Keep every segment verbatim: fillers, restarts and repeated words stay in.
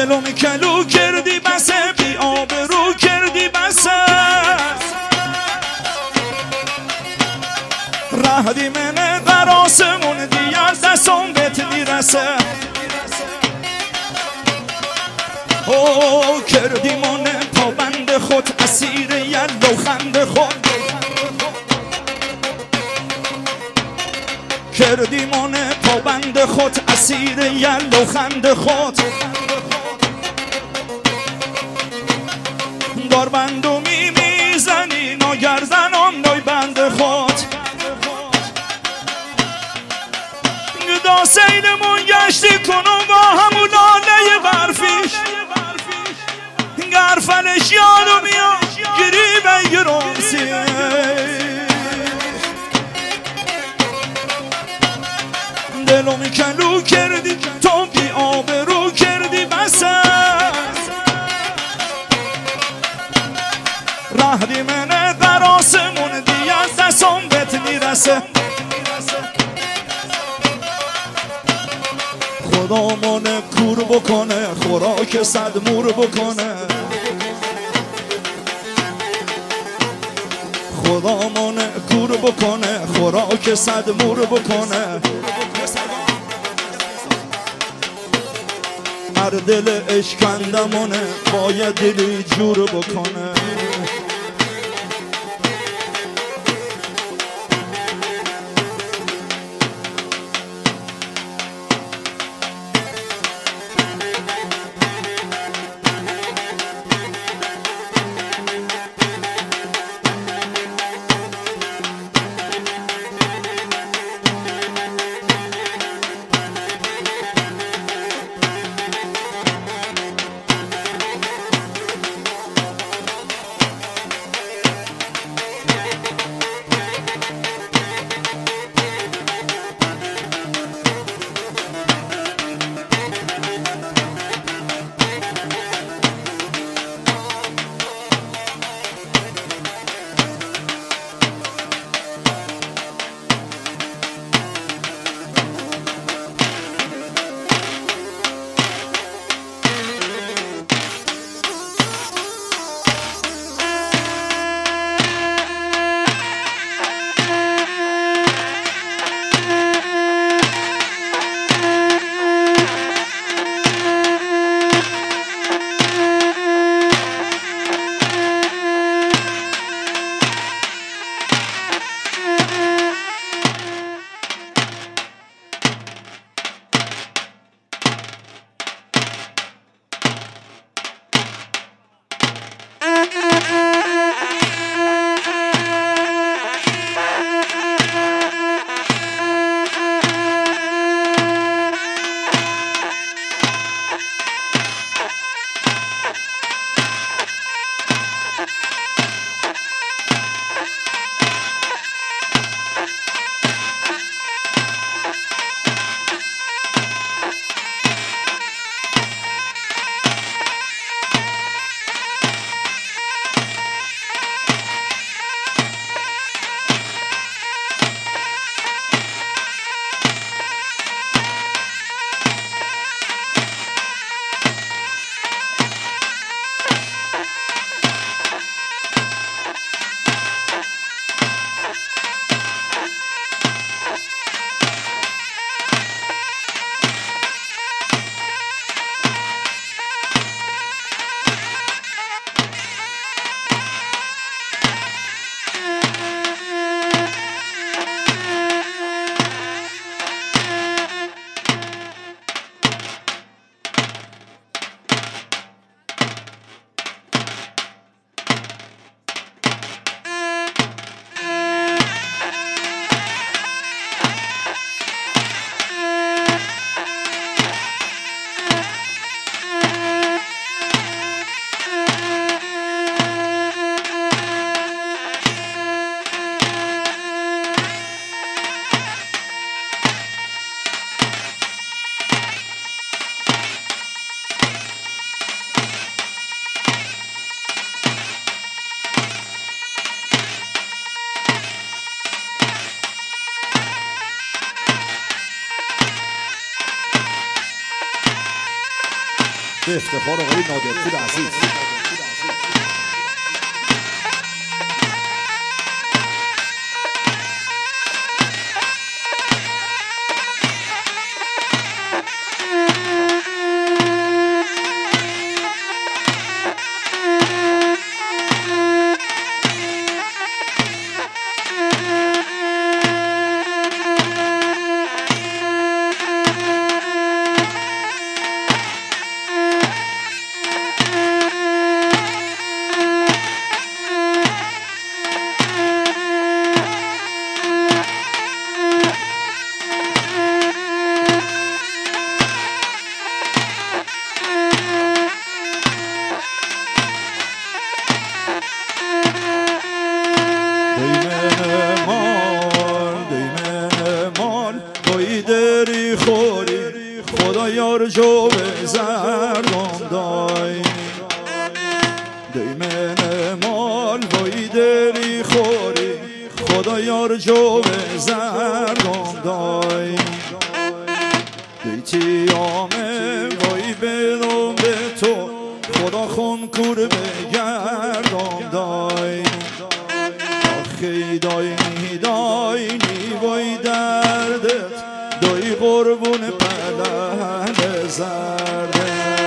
دلم کلو کردی بسه، بی آبرو کردی بسه. رهدی منه در آسمون دیگر دستم بهت میرسه. او کردی من پابند خود، اسیر یلو خند خود. کردی من پابند خود، اسیر یلو خند خود. دار بندو می میزنی ناگردنم نای بند خود. گدا سیدمون گشتی کنم با همون لاله برفیش. گرفنش یادو میاد گری بگیرم سیه. دلو کلو کردی تو، بی آبرو کردی بسه. رهدی منه در آسمون دیگر دستم بهت میرسه. خدا منه کور بکنه، خوراک صد مور بکنه. خدا منه کور بکنه، خوراک صد مور بکنه. هر دل اشکندمونه باید دلی جور بکنه. به افتخار آقای نادرپور عزیز. خدا یار جو به زردم دای دیمن مال بایی دری خوری خدا یار جو به زردم دای دیتی آمه بایی بدم به تو خدا خون کور بگردم دای آخی داینی داینی بایی دردت دای قربون پلند زرده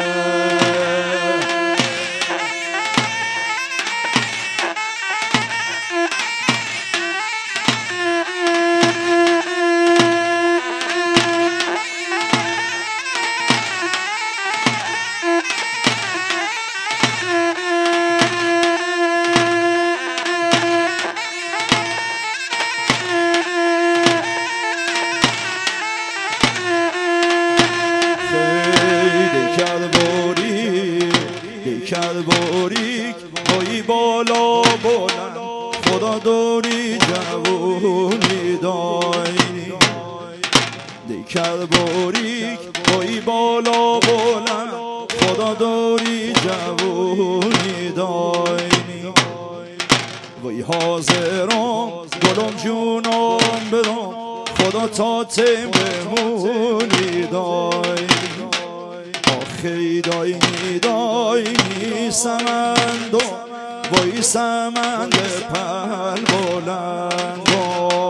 کرد باریک بایی بالا بلند خدا دوری جوونی داینی دی کرد باریک بایی بالا بلند خدا دوری جوونی داینی وی حاضرم گلم جونم بدم خدا تا تیم بمونی داینی آخی داینی داینی سمندو وای سمند پل بلندو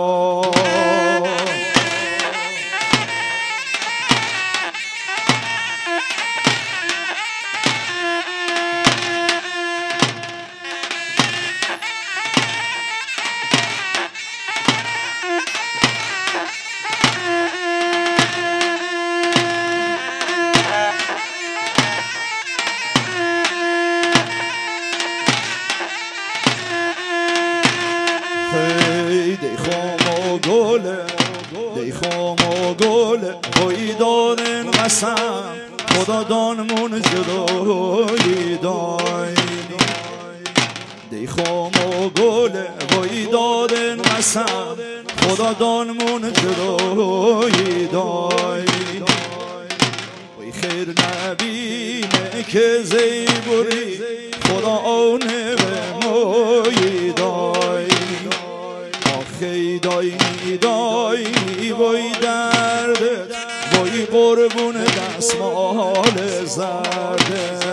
دی خام و گله دی خام و گله بایی دادن قسم خدا دانمون جدایی داینی دی خام و گله بایی دادن قسم خدا دانمون جدایی داینی وی خیر نبینه که زیبوری خدا آنه به مایی داینی آخی داینی داینی وای دردت وای قربون دستمال زرده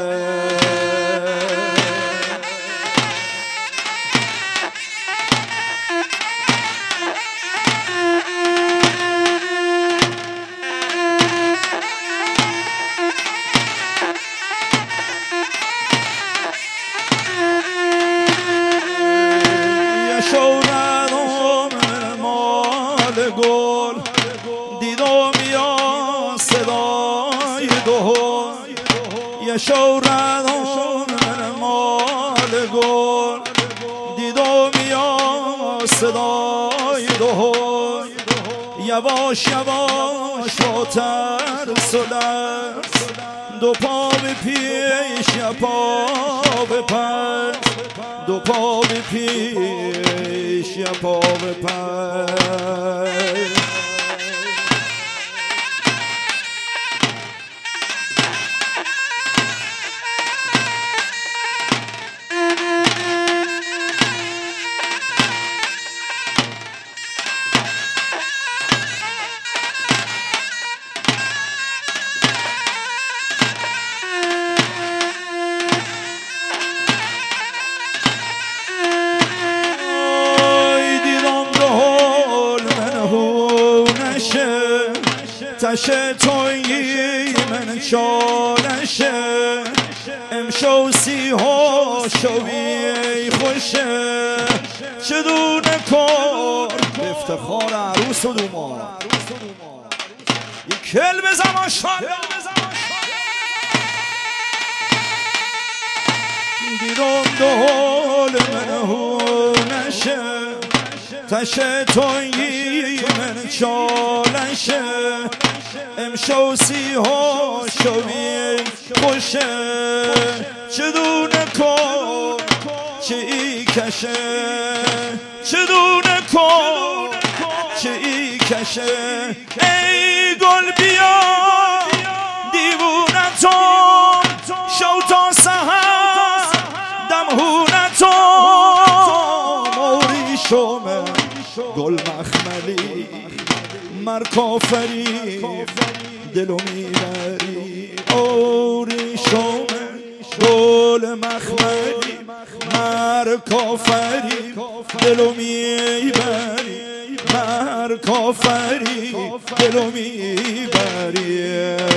گل دیدم یا صدای دهل یه شوردم مال گل دیدم یا صدای دهل یواش یواش با ترس و لرز دو پا به پیش یه پا به پس دو پا به پیش یه پا به پس تش تویی من چالشه امشو سی ها شوی خوشه چدونه کار افتخار عروس و دومان یک کل بزن ماشاءالله دیدم دول من هونشه تش تویی من چالشه امشو سی ها شوی خوشه چدونه کن چه ای کشه چدونه کن چه ای کشه ای گل بیا دیوونتون شو تا سحر دمهونتون موری شومه گل مخملی مر کافری دلو میبری اوری شومه گل مخملی مر کافری دلو میبری مر کافری دلو میبری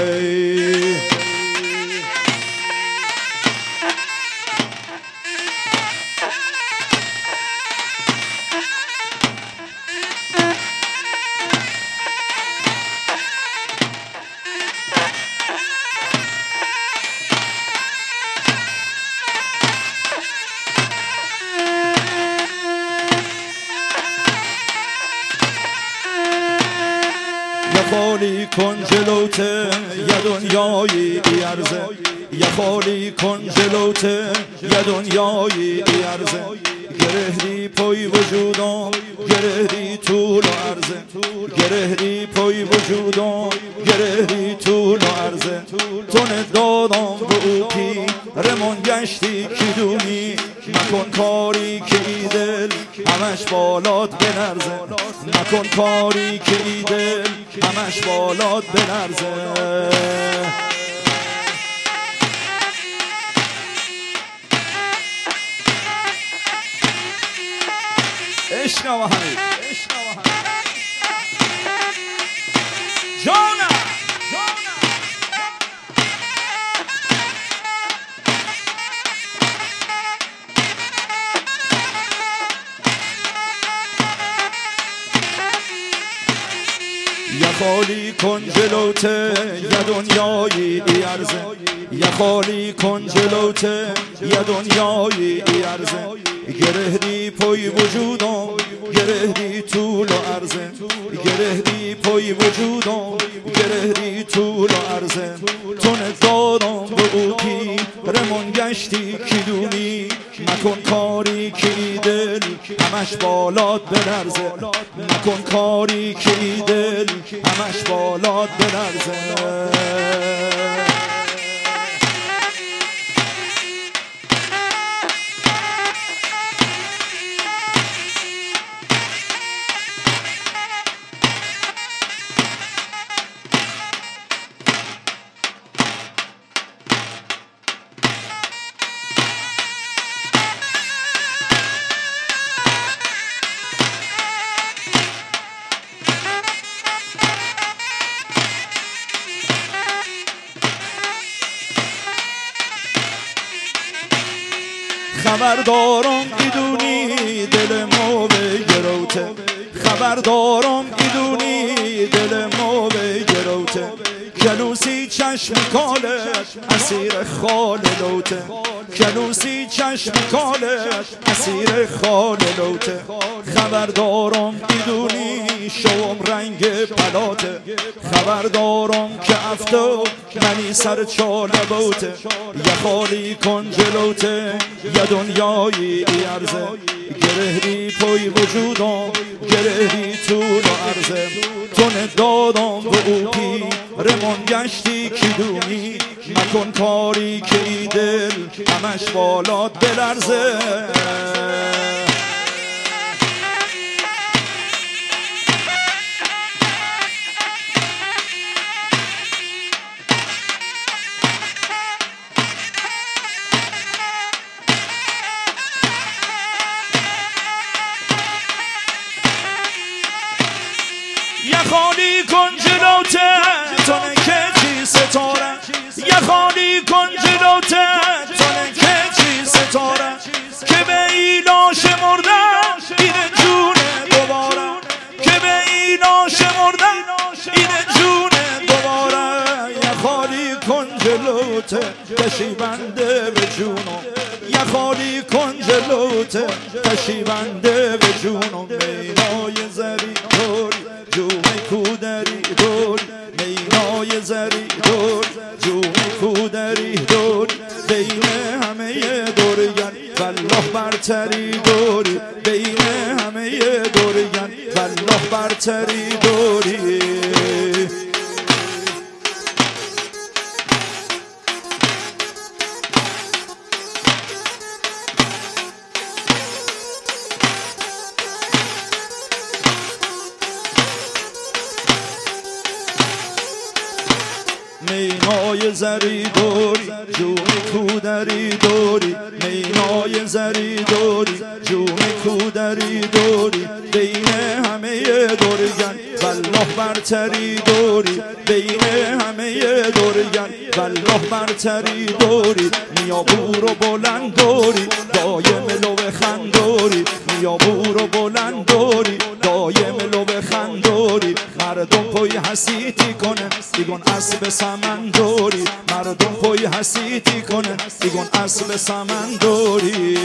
خالی کن جلوته یه دنیایی ارزه یه خالی کن جلوته یه دنیایی ارزه گرهدی پای وجودم گرهدی طول و عرضه گرهدی پای وجودم گرهدی طول و عرضه تونه دادم به او پی رمون گشتی کی دونی نکن کاری که ای دل همش بالات بنرزه نکن کاری که ای دل همش بالات بنرزه عشق و حمید جانا یه خالی کن جلوته یه دنیایی ارزه یه خالی کن جلوته یه دنیایی ارزه گرهدی پای وجودم گرهدی طول و عرضه گرهدی پای وجودم گرهدی طول و عرضه تونه دادم به او پی رمون گشتی کی دونی نکن کاری که ای دل همش بالات بنرزه نکن کاری که ای دل همش بالات بنرزه خبردارم ایدونی دل مو به گروته خبردارم ایدونی دل مو به گروته کلوسی چشم کالش اسیر خال لوته کلوسی چشم کالش اسیر خال لوته خبردارم ایدونی شوم رنگ پلاته خبردارم که افتو منی سر چاله بوته یه خالی کن جلوته یه دنیایی ارزه گرهدی پای وجودم گرهدی طول و عرضه تونه دادم به او پی رمون گشتی کی دونی مکن کاری که ای دل همش بالات بلرزه یه خالی کن جلوته خالی کن جلوته تونه که چی ستاره که به اینا شمردن اینه جونه دوباره که به اینا شمردن اینه جونه دوباره یه خالی کن جلوته کشیبنده به جونم یه خالی کن جلوته کشیبنده به جونم مینای زری دوری جونه کودری دوری مینای زری دوری جونه کودری دوری بین همه دورگن والله برتری دوری بین همه دورگن والله برتری دوری مینای زری دوری جون کودری دوری مینای زری دوری جون کودری دوری بین همه دورگن والله برتری دوری بین همه دورگن والله برتری دوری میابور و بلند دوری دایم لو خندوری میابور و بلند دوری دایم لو خندوری مردم پای حسیتی کنن دیگون اسب سمن دوری مردم پای حسیتی کنن دیگون اسب سمن دوری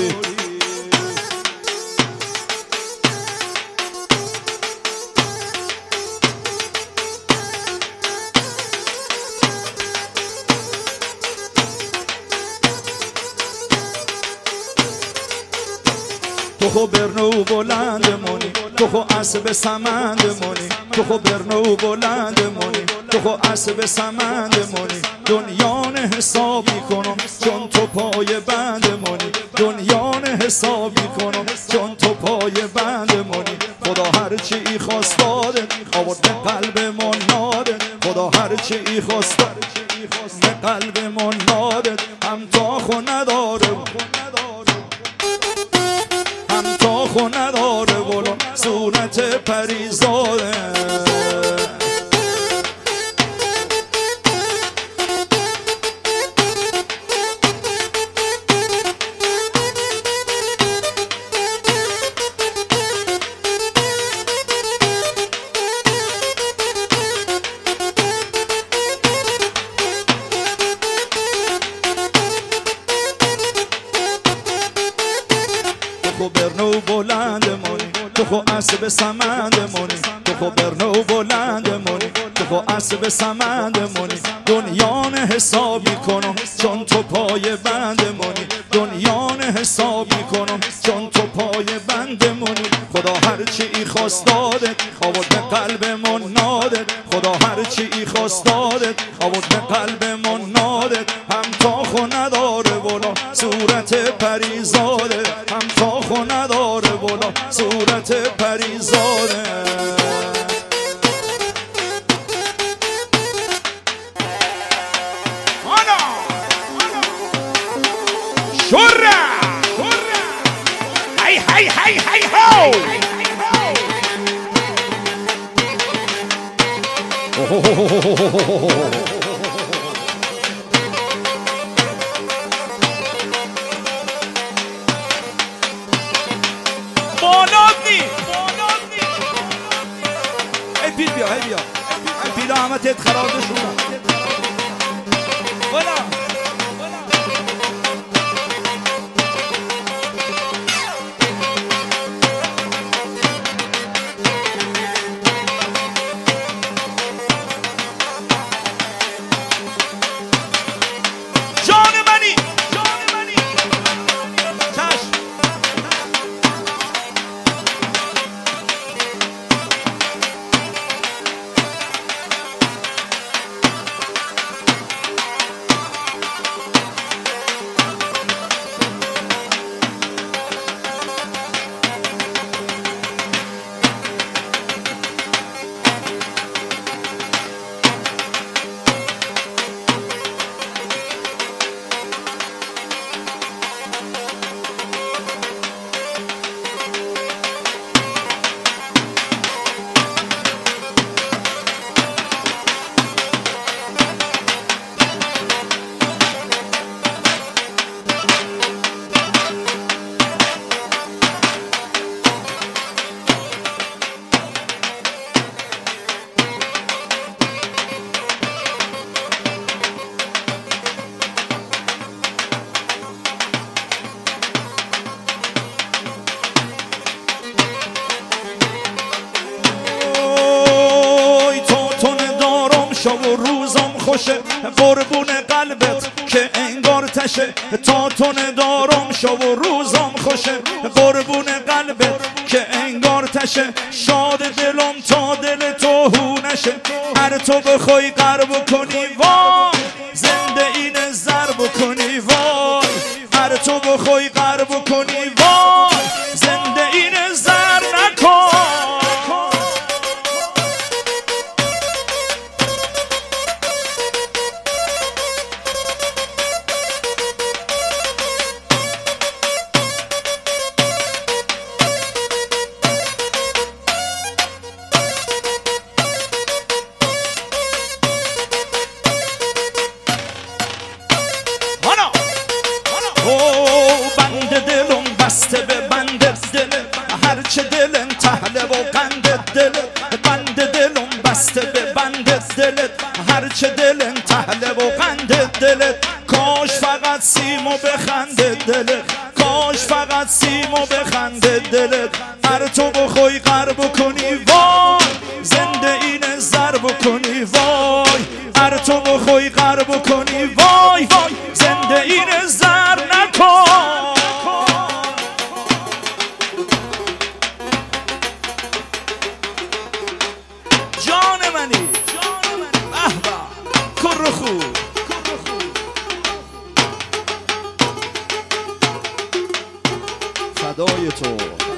تو خو برنو بلند مونی تو خو اسب سمند مونی تو خو برنو بلند مونی تو خو اسب سمند مونی دنیا نه حسابی کنم چون تو پای بند مونی دنیا نه حسابی کنم چون تو پای بند مونی خدا هر چی خواست داده آورد به قلب من ناده خدا هر چی خواست به قلب من ناده هم تا خو نداره هم تا خو نداره ولو صورت پریزاده تو خو برنو بلند مونی تو خو اسب سمند مونی تو خو برنو بلند مونی تو خو اسب سمند مونی دنیا نه حسابی کنم چون تو پای بند مونی دنیا نه حسابی کنم چون تو پای بند مونی خدا هر چی خواست داده آورد به قلب من ناده خدا هر چی خواست داده آورد به قلب من ناده هم تا خو نداره ولا صورت پریزاده هم تا خو نداره ولا صورت پریزاده شورا هی هی هی هی هو بالادنی ای پیر بیا ای بیا ای پیر آمدت خرابه شدن بلا قربون قلبت که انگار تشه، تا تو ندارم شب و روزم خوشه. قربون قلبت که انگار تشه، شاد دلم تا دل تو هو نشه. هر تو بخوای قرب کنی وای، زنده این ضرب کنی وای. هر تو بخوای قرب کنی وای، زنده این زر نکن. به بند دل هرچه دلم تهله و قند دل، بند دلم بسته به بند دلت، هرچه دلم تهله و قند دلت. کاش فقط سیمو بخنده دلت، کاش فقط سیمو بخنده دلت. هر تو بخوای قرب کنی وای، زنده این ضرب کنی وای. هر تو بخوای قرب کنی وای وای، زنده این زر نکن. فدای تو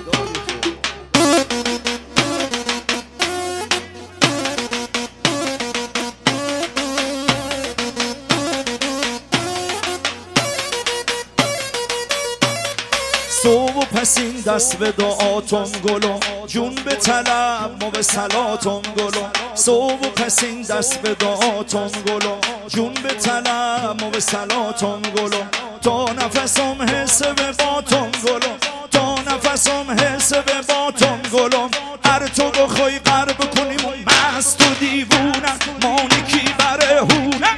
صبح و پسین دست به دعاتم گلم، جون به طلب ما به صلاتم گلم. صبح و پسین دست به دعاتم گلم، جون به طلب ما به صلاتم گلم. تا نفسم حس به باتم گلم، تا نفسم حس به باتم گلم. هر تو بخوای قرب کنیم و مست و دیوونم، مانیکی بره هونم.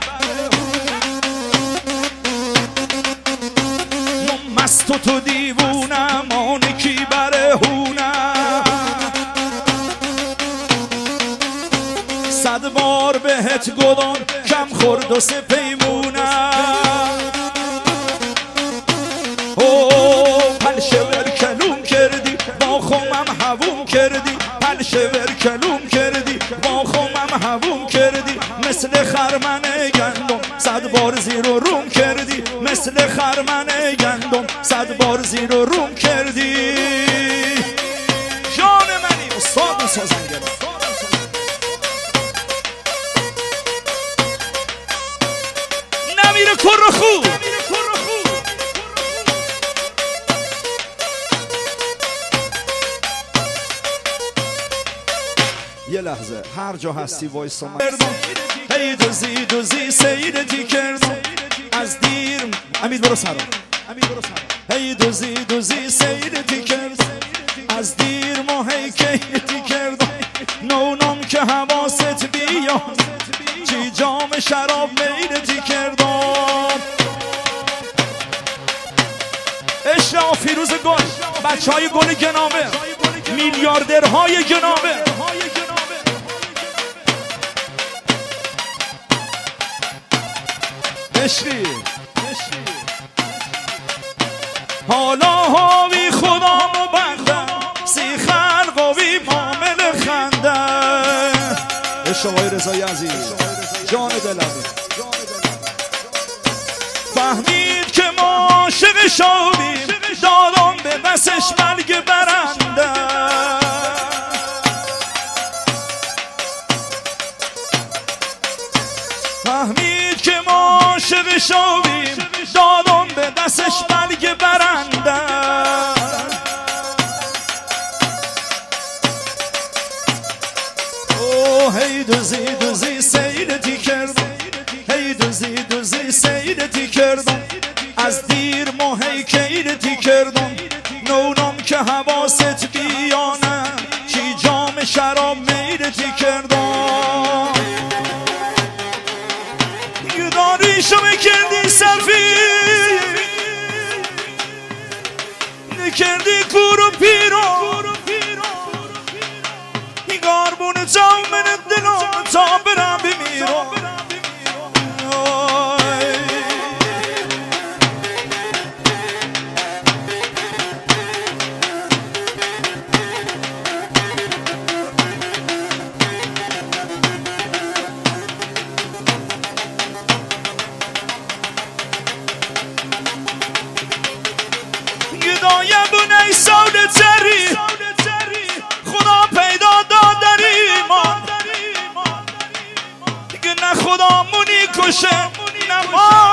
مست و تو دیوونم، مانیکی بره هونم. صد بار بهت گدام کم خورد و سه پیمونم. پلشه ورکلوم کردی با خومم هووم کردی، پلشه ورکلوم کردی با خومم هووم کردی. مثل خرمن گندم صد بار زیر و روم کردی، مثل خرمن گندم صد بار زیر و روم کردی. جان منی استاد سازنگرم، نمیره کر خوب. یه لحظه هر جا هستی وایسا من. هی دوزی دوزی سیرتی کردم از دیر. امید برو سرم، هی دوزی دوزی سیرتی کردم از دیر. ما هی کیتی کردم نونم که حواست بیا، چی جام شراب میرتی کردم. اشرا فیروز گل، بچه های گل گنابه، میلیاردرهای گنابه. اشری حالا هاوی خودم و بندم، سی خلقاوی معامل خنده. اشوای رضای عزیز جان دلمی فهمید که ما عاشق شاویم، دادم به بسش بلگ برنده. فهمید که ما عاشق شاویم، دادم به دستش بلگ برنده. اوه هی دوزی دوزی سیرتی کردم، هی دوزی دوزی سیرتی کردم از دیر. ما هی کیرتی کردم نونم که حواست بیانه، چی جام شراب میرتی کردم. داریشو بکردی سفیر، نکردی کور و پیرو. این گاربون تا من دلم تا برم بمیرم. خاموشه نما